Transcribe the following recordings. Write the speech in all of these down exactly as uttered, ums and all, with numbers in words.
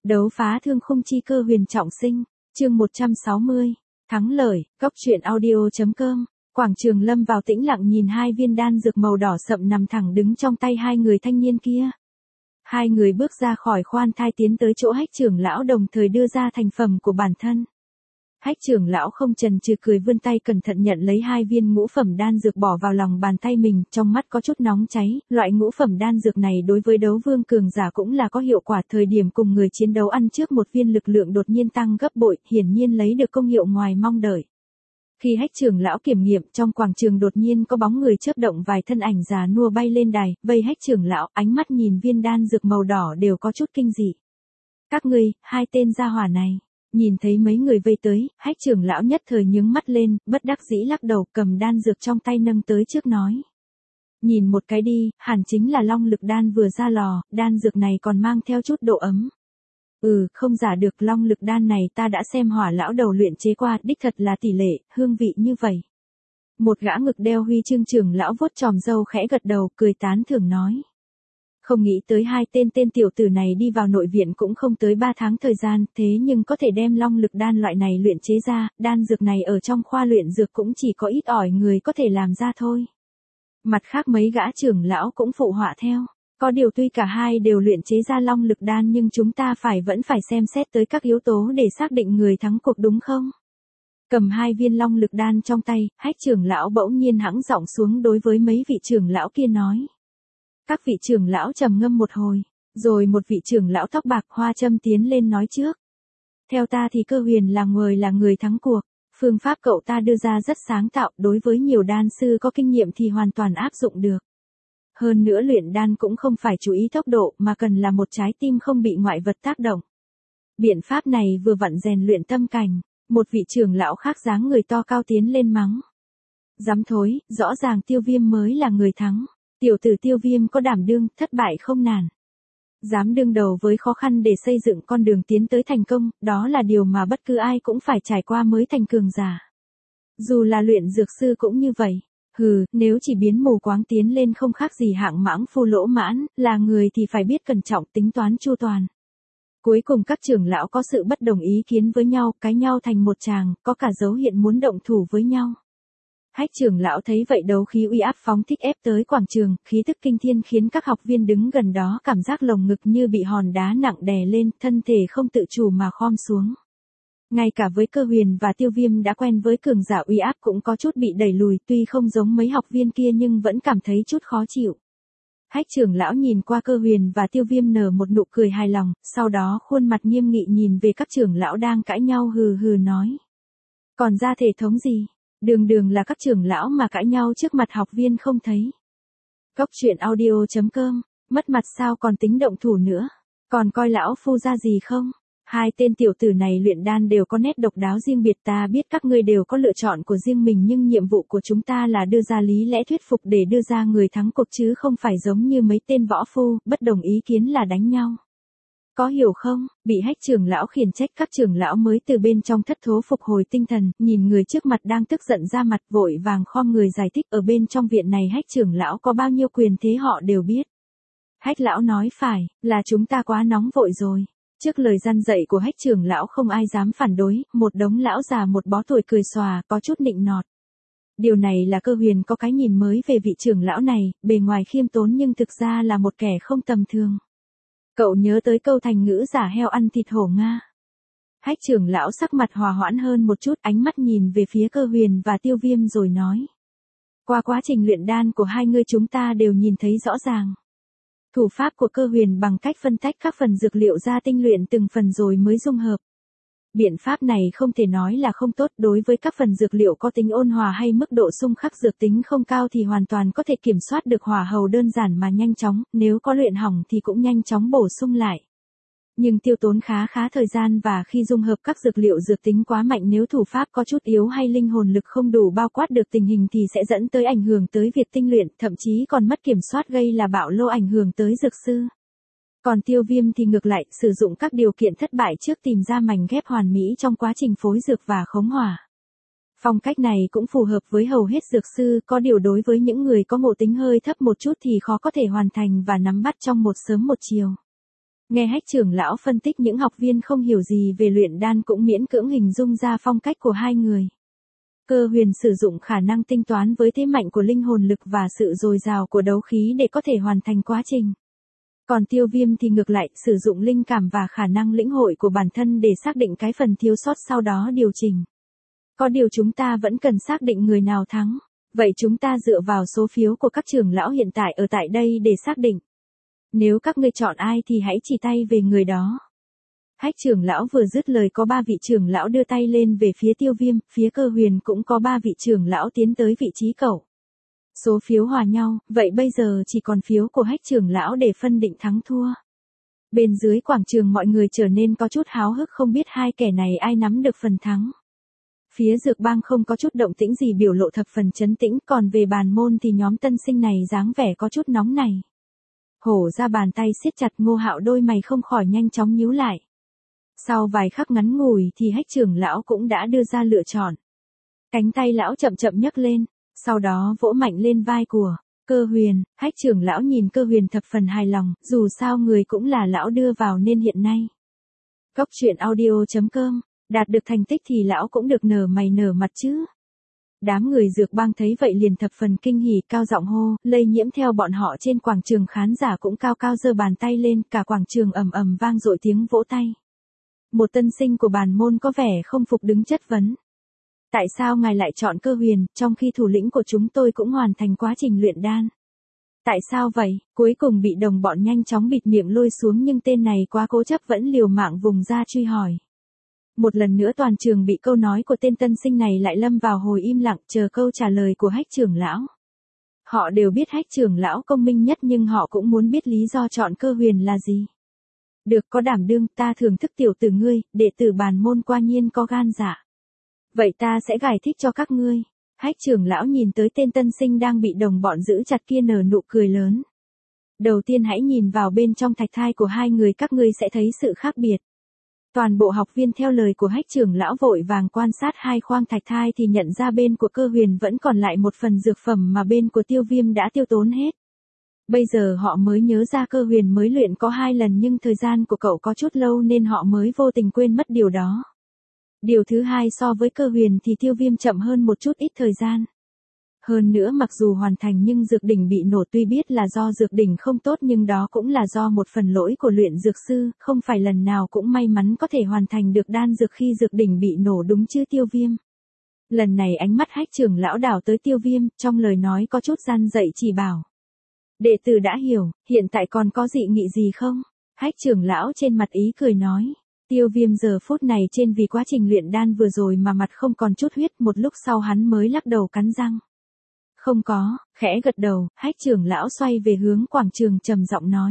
Đấu phá thương khung chi cơ huyền trọng sinh, chương một trăm sáu mươi, thắng lợi, góc truyện audio chấm com. Quảng trường lâm vào tĩnh lặng nhìn hai viên đan dược màu đỏ sậm nằm thẳng đứng trong tay hai người thanh niên kia. Hai người bước ra khỏi khoan thai tiến tới chỗ Hách trưởng lão đồng thời đưa ra thành phẩm của bản thân. Hách trưởng lão không chần chừ cười vươn tay cẩn thận nhận lấy hai viên ngũ phẩm đan dược bỏ vào lòng bàn tay mình, trong mắt có chút nóng cháy, loại ngũ phẩm đan dược này đối với đấu vương cường giả cũng là có hiệu quả, thời điểm cùng người chiến đấu ăn trước một viên lực lượng đột nhiên tăng gấp bội, hiển nhiên lấy được công hiệu ngoài mong đợi. Khi Hách trưởng lão kiểm nghiệm, trong quảng trường đột nhiên có bóng người chớp động, vài thân ảnh già nua bay lên đài, vây Hách trưởng lão, ánh mắt nhìn viên đan dược màu đỏ đều có chút kinh dị. Các ngươi, hai tên gia hỏa này. Nhìn thấy mấy người vây tới, Hách trưởng lão nhất thời nhướng mắt lên, bất đắc dĩ lắc đầu, cầm đan dược trong tay nâng tới trước nói. Nhìn một cái đi, hẳn chính là long lực đan vừa ra lò, đan dược này còn mang theo chút độ ấm. Ừ, không giả được, long lực đan này ta đã xem Hỏa lão đầu luyện chế qua, đích thật là tỷ lệ, hương vị như vậy. Một gã ngực đeo huy chương trưởng lão vuốt tròm râu khẽ gật đầu, cười tán thưởng nói. Không nghĩ tới hai tên tên tiểu tử này đi vào nội viện cũng không tới ba tháng thời gian, thế nhưng có thể đem long lực đan loại này luyện chế ra, đan dược này ở trong khoa luyện dược cũng chỉ có ít ỏi người có thể làm ra thôi. Mặt khác mấy gã trưởng lão cũng phụ họa theo, có điều tuy cả hai đều luyện chế ra long lực đan nhưng chúng ta phải vẫn phải xem xét tới các yếu tố để xác định người thắng cuộc đúng không? Cầm hai viên long lực đan trong tay, Hách trưởng lão bỗng nhiên hắng giọng xuống đối với mấy vị trưởng lão kia nói. Các vị trưởng lão trầm ngâm một hồi, rồi một vị trưởng lão tóc bạc hoa châm tiến lên nói trước. Theo ta thì Cơ Huyền là người là người thắng cuộc, phương pháp cậu ta đưa ra rất sáng tạo, đối với nhiều đan sư có kinh nghiệm thì hoàn toàn áp dụng được. Hơn nữa luyện đan cũng không phải chú ý tốc độ mà cần là một trái tim không bị ngoại vật tác động. Biện pháp này vừa vặn rèn luyện tâm cảnh, một vị trưởng lão khác dáng người to cao tiến lên mắng. Dám thối, rõ ràng Tiêu Viêm mới là người thắng. Tiểu tử Tiêu Viêm có đảm đương, thất bại không nản. Dám đương đầu với khó khăn để xây dựng con đường tiến tới thành công, đó là điều mà bất cứ ai cũng phải trải qua mới thành cường giả. Dù là luyện dược sư cũng như vậy. Hừ, nếu chỉ biến mù quáng tiến lên không khác gì hạng mãng phu lỗ mãn, là người thì phải biết cẩn trọng tính toán chu toàn. Cuối cùng các trưởng lão có sự bất đồng ý kiến với nhau, cãi nhau thành một tràng, có cả dấu hiện muốn động thủ với nhau. Hách trưởng lão thấy vậy đấu khí uy áp phóng thích ép tới quảng trường, khí tức kinh thiên khiến các học viên đứng gần đó cảm giác lồng ngực như bị hòn đá nặng đè lên, thân thể không tự chủ mà khom xuống. Ngay cả với Cơ Huyền và Tiêu Viêm đã quen với cường giả uy áp cũng có chút bị đẩy lùi, tuy không giống mấy học viên kia nhưng vẫn cảm thấy chút khó chịu. Hách trưởng lão nhìn qua Cơ Huyền và Tiêu Viêm nở một nụ cười hài lòng, sau đó khuôn mặt nghiêm nghị nhìn về các trưởng lão đang cãi nhau hừ hừ nói. Còn ra thể thống gì? Đường đường là các trưởng lão mà cãi nhau trước mặt học viên không thấy. Góc truyện audio chấm com, mất mặt sao còn tính động thủ nữa, còn coi lão phu ra gì không? Hai tên tiểu tử này luyện đan đều có nét độc đáo riêng biệt, ta biết các ngươi đều có lựa chọn của riêng mình nhưng nhiệm vụ của chúng ta là đưa ra lý lẽ thuyết phục để đưa ra người thắng cuộc chứ không phải giống như mấy tên võ phu, bất đồng ý kiến là đánh nhau. Có hiểu không? Bị Hách trưởng lão khiển trách, các trưởng lão mới từ bên trong thất thố phục hồi tinh thần, nhìn người trước mặt đang tức giận ra mặt vội vàng khom người giải thích, ở bên trong viện này Hách trưởng lão có bao nhiêu quyền thế họ đều biết. Hách lão nói phải, là chúng ta quá nóng vội rồi. Trước lời răn dạy của Hách trưởng lão không ai dám phản đối, một đống lão già một bó tuổi cười xòa, có chút nịnh nọt. Điều này là Cơ Huyền có cái nhìn mới về vị trưởng lão này, bề ngoài khiêm tốn nhưng thực ra là một kẻ không tầm thường. Cậu nhớ tới câu thành ngữ giả heo ăn thịt hổ Nga. Hách trưởng lão sắc mặt hòa hoãn hơn một chút, ánh mắt nhìn về phía Cơ Huyền và Tiêu Viêm rồi nói. Qua quá trình luyện đan của hai người chúng ta đều nhìn thấy rõ ràng. Thủ pháp của Cơ Huyền bằng cách phân tách các phần dược liệu ra tinh luyện từng phần rồi mới dung hợp. Biện pháp này không thể nói là không tốt, đối với các phần dược liệu có tính ôn hòa hay mức độ xung khắc dược tính không cao thì hoàn toàn có thể kiểm soát được hỏa hầu đơn giản mà nhanh chóng, nếu có luyện hỏng thì cũng nhanh chóng bổ sung lại. Nhưng tiêu tốn khá khá thời gian và khi dung hợp các dược liệu dược tính quá mạnh, nếu thủ pháp có chút yếu hay linh hồn lực không đủ bao quát được tình hình thì sẽ dẫn tới ảnh hưởng tới việc tinh luyện, thậm chí còn mất kiểm soát gây là bạo lô ảnh hưởng tới dược sư. Còn Tiêu Viêm thì ngược lại, sử dụng các điều kiện thất bại trước tìm ra mảnh ghép hoàn mỹ trong quá trình phối dược và khống hỏa. Phong cách này cũng phù hợp với hầu hết dược sư, có điều đối với những người có ngộ tính hơi thấp một chút thì khó có thể hoàn thành và nắm bắt trong một sớm một chiều. Nghe Hách trưởng lão phân tích, những học viên không hiểu gì về luyện đan cũng miễn cưỡng hình dung ra phong cách của hai người. Cơ Huyền sử dụng khả năng tính toán với thế mạnh của linh hồn lực và sự dồi dào của đấu khí để có thể hoàn thành quá trình. Còn Tiêu Viêm thì ngược lại, sử dụng linh cảm và khả năng lĩnh hội của bản thân để xác định cái phần thiếu sót sau đó điều chỉnh. Có điều chúng ta vẫn cần xác định người nào thắng. Vậy chúng ta dựa vào số phiếu của các trưởng lão hiện tại ở tại đây để xác định. Nếu các ngươi chọn ai thì hãy chỉ tay về người đó. Hách trưởng lão vừa dứt lời, có ba vị trưởng lão đưa tay lên về phía Tiêu Viêm, phía Cơ Huyền cũng có ba vị trưởng lão tiến tới vị trí cậu. Số phiếu hòa nhau, vậy bây giờ chỉ còn phiếu của Hách trưởng lão để phân định thắng thua. Bên dưới quảng trường mọi người trở nên có chút háo hức, không biết hai kẻ này ai nắm được phần thắng. Phía Dược Bang không có chút động tĩnh gì, biểu lộ thập phần trấn tĩnh, còn về Bàn Môn thì nhóm tân sinh này dáng vẻ có chút nóng này. Hổ ra bàn tay siết chặt, Ngô Hạo đôi mày không khỏi nhanh chóng nhíu lại. Sau vài khắc ngắn ngủi thì Hách trưởng lão cũng đã đưa ra lựa chọn. Cánh tay lão chậm chậm nhấc lên, sau đó vỗ mạnh lên vai của Cơ Huyền. Hách trưởng lão nhìn Cơ Huyền thập phần hài lòng, dù sao người cũng là lão đưa vào nên hiện nay. Góc truyện audio chấm com, đạt được thành tích thì lão cũng được nở mày nở mặt chứ. Đám người Dược Bang thấy vậy liền thập phần kinh hỉ, cao giọng hô, lây nhiễm theo bọn họ. Trên quảng trường khán giả cũng cao cao giơ bàn tay lên, cả quảng trường ầm ầm vang dội tiếng vỗ tay. Một tân sinh của Bàn Môn có vẻ không phục đứng chất vấn. Tại sao ngài lại chọn Cơ Huyền, trong khi thủ lĩnh của chúng tôi cũng hoàn thành quá trình luyện đan? Tại sao vậy? Cuối cùng bị đồng bọn nhanh chóng bịt miệng lôi xuống, nhưng tên này quá cố chấp vẫn liều mạng vùng ra truy hỏi. Một lần nữa toàn trường bị câu nói của tên tân sinh này lại lâm vào hồi im lặng, chờ câu trả lời của Hách trưởng lão. Họ đều biết Hách trưởng lão công minh nhất, nhưng họ cũng muốn biết lý do chọn Cơ Huyền là gì. Được, có đảm đương, ta thưởng thức tiểu tử ngươi, đệ tử Bàn Môn quả nhiên có gan dạ. Vậy ta sẽ giải thích cho các ngươi. Hách trưởng lão nhìn tới tên tân sinh đang bị đồng bọn giữ chặt kia, nở nụ cười lớn. Đầu tiên hãy nhìn vào bên trong thạch thai của hai người, các ngươi sẽ thấy sự khác biệt. Toàn bộ học viên theo lời của Hách trưởng lão vội vàng quan sát hai khoang thạch thai thì nhận ra bên của Cơ Huyền vẫn còn lại một phần dược phẩm mà bên của Tiêu Viêm đã tiêu tốn hết. Bây giờ họ mới nhớ ra Cơ Huyền mới luyện có hai lần, nhưng thời gian của cậu có chút lâu nên họ mới vô tình quên mất điều đó. Điều thứ hai, so với Cơ Huyền thì Tiêu Viêm chậm hơn một chút ít thời gian. Hơn nữa mặc dù hoàn thành nhưng dược đỉnh bị nổ, tuy biết là do dược đỉnh không tốt nhưng đó cũng là do một phần lỗi của luyện dược sư, không phải lần nào cũng may mắn có thể hoàn thành được đan dược khi dược đỉnh bị nổ, đúng chứ Tiêu Viêm? Lần này ánh mắt Hách trưởng lão đảo tới Tiêu Viêm, trong lời nói có chút gian dạy chỉ bảo. Đệ tử đã hiểu, hiện tại còn có dị nghị gì không? Hách trưởng lão trên mặt ý cười nói. Tiêu Viêm giờ phút này trên vì quá trình luyện đan vừa rồi mà mặt không còn chút huyết, một lúc sau hắn mới lắc đầu cắn răng. Không có, khẽ gật đầu, Hách trưởng lão xoay về hướng quảng trường trầm giọng nói.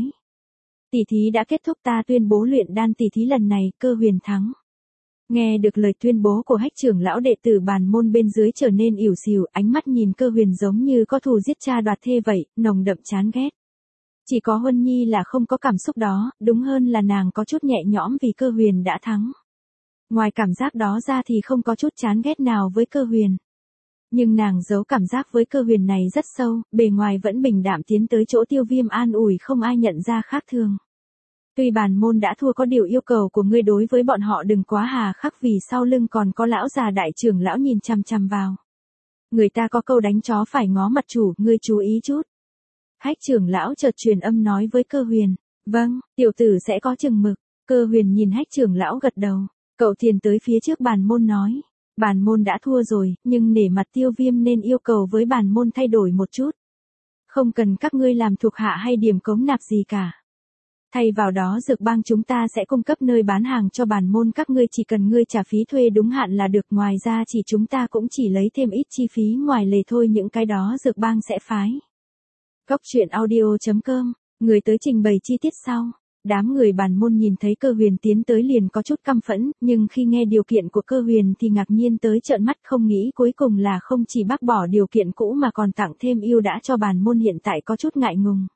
Tỷ thí đã kết thúc, ta tuyên bố luyện đan tỷ thí lần này Cơ Huyền thắng. Nghe được lời tuyên bố của Hách trưởng lão, đệ tử Bàn Môn bên dưới trở nên ỉu xìu, ánh mắt nhìn Cơ Huyền giống như có thù giết cha đoạt thê vậy, nồng đậm chán ghét. Chỉ có Huân Nhi là không có cảm xúc đó, đúng hơn là nàng có chút nhẹ nhõm vì Cơ Huyền đã thắng. Ngoài cảm giác đó ra thì không có chút chán ghét nào với Cơ Huyền. Nhưng nàng giấu cảm giác với Cơ Huyền này rất sâu, bề ngoài vẫn bình đạm tiến tới chỗ Tiêu Viêm an ủi không ai nhận ra khác thường. Tuy Bàn Môn đã thua, có điều yêu cầu của ngươi đối với bọn họ đừng quá hà khắc, vì sau lưng còn có lão già đại trưởng lão nhìn chằm chằm vào. Người ta có câu đánh chó phải ngó mặt chủ, ngươi chú ý chút. Hách trưởng lão chợt truyền âm nói với Cơ Huyền. Vâng, tiểu tử sẽ có chừng mực. Cơ Huyền nhìn Hách trưởng lão gật đầu. Cậu thiền tới phía trước Bàn Môn nói. Bàn Môn đã thua rồi, nhưng nể mặt Tiêu Viêm nên yêu cầu với Bàn Môn thay đổi một chút. Không cần các ngươi làm thuộc hạ hay điểm cống nạp gì cả. Thay vào đó Dược Bang chúng ta sẽ cung cấp nơi bán hàng cho Bàn Môn các ngươi, chỉ cần ngươi trả phí thuê đúng hạn là được, ngoài ra chỉ chúng ta cũng chỉ lấy thêm ít chi phí ngoài lề thôi, những cái đó Dược Bang sẽ phái. Góc truyện audio chấm com, người tới trình bày chi tiết sau. Đám người Bàn Môn nhìn thấy Cơ Huyền tiến tới liền có chút căm phẫn, nhưng khi nghe điều kiện của Cơ Huyền thì ngạc nhiên tới trợn mắt, không nghĩ cuối cùng là không chỉ bác bỏ điều kiện cũ mà còn tặng thêm ưu đãi cho Bàn Môn, hiện tại có chút ngại ngùng.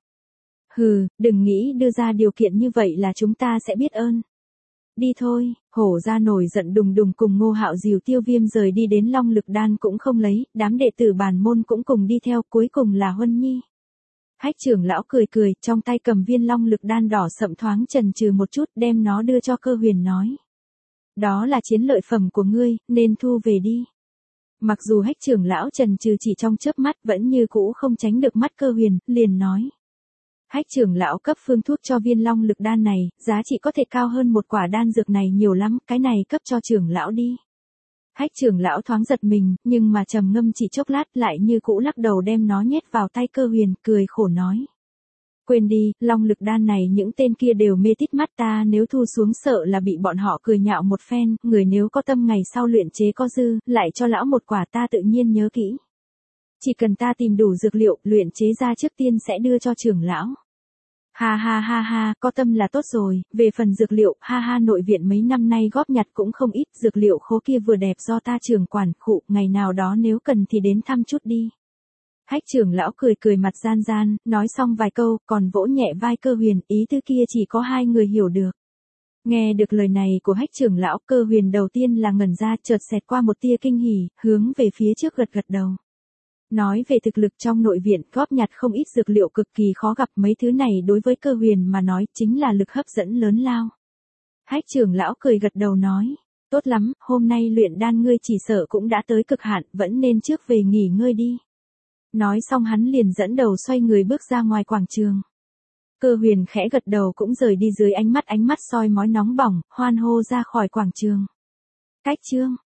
Hừ, đừng nghĩ đưa ra điều kiện như vậy là chúng ta sẽ biết ơn. Đi thôi, hổ ra nổi giận đùng đùng cùng Ngô Hạo dìu Tiêu Viêm rời đi, đến Long Lực Đan cũng không lấy, đám đệ tử Bàn Môn cũng cùng đi theo, cuối cùng là Huân Nhi. Hách trưởng lão cười cười, trong tay cầm viên long lực đan đỏ sậm thoáng chần chừ một chút, đem nó đưa cho Cơ Huyền nói. Đó là chiến lợi phẩm của ngươi, nên thu về đi. Mặc dù Hách trưởng lão chần chừ chỉ trong chớp mắt vẫn như cũ không tránh được mắt Cơ Huyền, liền nói. Hách trưởng lão cấp phương thuốc cho viên long lực đan này, giá trị có thể cao hơn một quả đan dược này nhiều lắm, cái này cấp cho trưởng lão đi. Hách trưởng lão thoáng giật mình, nhưng mà trầm ngâm chỉ chốc lát lại như cũ lắc đầu đem nó nhét vào tay Cơ Huyền, cười khổ nói. Quên đi, long lực đan này những tên kia đều mê tít mắt ta, nếu thu xuống sợ là bị bọn họ cười nhạo một phen, người nếu có tâm ngày sau luyện chế có dư, lại cho lão một quả ta tự nhiên nhớ kỹ. Chỉ cần ta tìm đủ dược liệu, luyện chế ra trước tiên sẽ đưa cho trưởng lão. Ha ha ha ha, có tâm là tốt rồi, về phần dược liệu, ha ha nội viện mấy năm nay góp nhặt cũng không ít, dược liệu khố kia vừa đẹp do ta trưởng quản khụ, ngày nào đó nếu cần thì đến thăm chút đi. Hách trưởng lão cười cười mặt gian gian, nói xong vài câu, còn vỗ nhẹ vai Cơ Huyền, ý tư kia chỉ có hai người hiểu được. Nghe được lời này của Hách trưởng lão, Cơ Huyền đầu tiên là ngẩn ra, chợt xẹt qua một tia kinh hỉ, hướng về phía trước gật gật đầu. Nói về thực lực trong nội viện, góp nhặt không ít dược liệu cực kỳ khó gặp, mấy thứ này đối với Cơ Huyền mà nói chính là lực hấp dẫn lớn lao. Hách trưởng lão cười gật đầu nói, tốt lắm, hôm nay luyện đan ngươi chỉ sợ cũng đã tới cực hạn, vẫn nên trước về nghỉ ngơi đi. Nói xong hắn liền dẫn đầu xoay người bước ra ngoài quảng trường. Cơ Huyền khẽ gật đầu cũng rời đi dưới ánh mắt ánh mắt soi mói nóng bỏng, hoan hô ra khỏi quảng trường. Cách chương